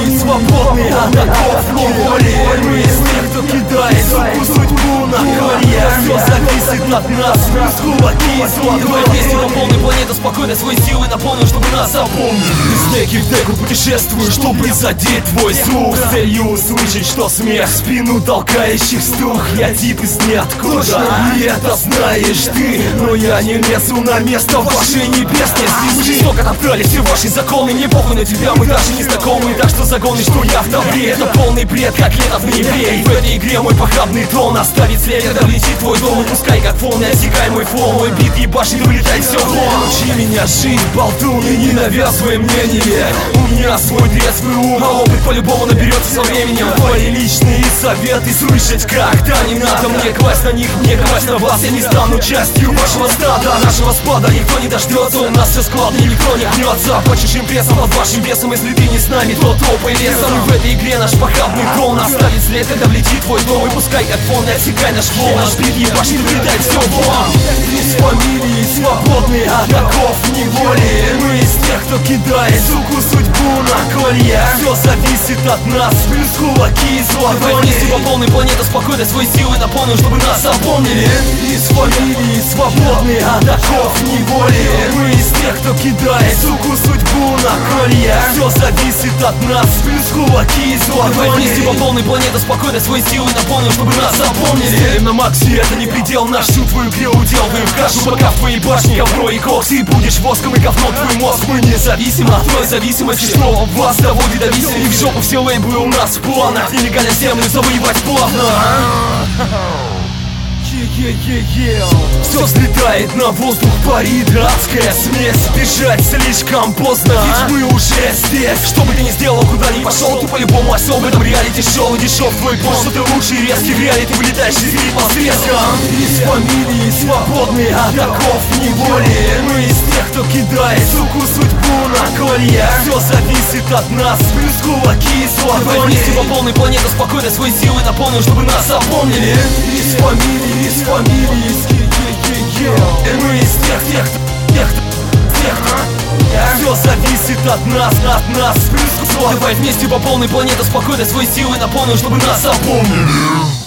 фамилии свободные от оков неволи. Мы из тех, кто кидает суку судьбу на крылья. Все зависит от нас, плюс кулаки и злоты. Давай вместе по полной планете спокойно свои силы наполним, чтобы нас запомнили. Из деки в деку путешествую, чтобы задеть твой слух, с целью услышать, что смех в спину толкающих стух. Я тип из ниоткуда, и это знаешь ты. Но я не лезу на место вашей небесной звезды. Жестоко топтали все ваши законы, мне похуй на тебя, мы даже не знакомы. Так что загоны, что я в добре, это полный бред, как лето в ноябре. И в этой игре мой похабный тон оставит след, когда влетит твой дом. И пускай как фон, и отсекай мой фон. Мой бит ебашит, вылетай все вон. Учи меня жить, болтун, и не навязывай мнение. У меня свой трезвый ум, А опыт по-любому наберется со временем. твои личные советы слышать как-то не надо. Мне класть на них, мне класть на вас. Я не стану частью вашего стада, нашего спада никто не дождется. У нас все складно, никто не гнется по чужим прессам, под вашим весом. Если ты не с нами, то топай лесом. И в этой игре наш похабный тон оставит след, когда влетит твой дом. И пускай как фон, и отсекай наш фон. Наш бит ебашит, вылетай все вон. Из фамилии свободные от оков неволи. Мы из тех, кто кидает суку судьбу на колья. Все зависит от нас, плюс кулаки и Давай вместе по злодони. полной планете спокойно свои силы наполним, чтобы нас запомнили. Из фамилии свободные от оков неволи. Мы из тех, кто кидает суку судьбу на колья. Все зависит от нас, плюс кулаки и Давай вместе по злодони. полной планете спокойно свои силы наполним, чтобы нас запомнили. Стелим на максе, это не предел, наш всю твою грел уделываем в кашу. Пока в твоей башне ковро и кокс, ты будешь воском и говно твой мозг. Мы независимы от твоей зависимости, что вас доводит до висели. В жопу все лейблы у нас в планах, нелегально землю завоевать плавно. Все взлетает на воздух, парит адская смесь. Бежать слишком поздно, ведь мы уже здесь. Что бы ты ни сделал, куда ни пошел, ты по-любому осел. В этом реалити шоу, дешев твой пол. Что ты лучший и резкий в реалити, вылетаешь из ритма с треском. Из фамилии свободные от оков неволи. Мы из тех, кто кидает суку судьбу на колья. Все зависит от нас, плюс кулаки и Давай вместе по злодони. полной планете спокойно свои силы наполним, чтобы нас запомнили. Из фамилии мы из тех, все зависит от нас, плюс Давай вместе по полной планете спокойно свои силы наполним, чтобы нас запомнили.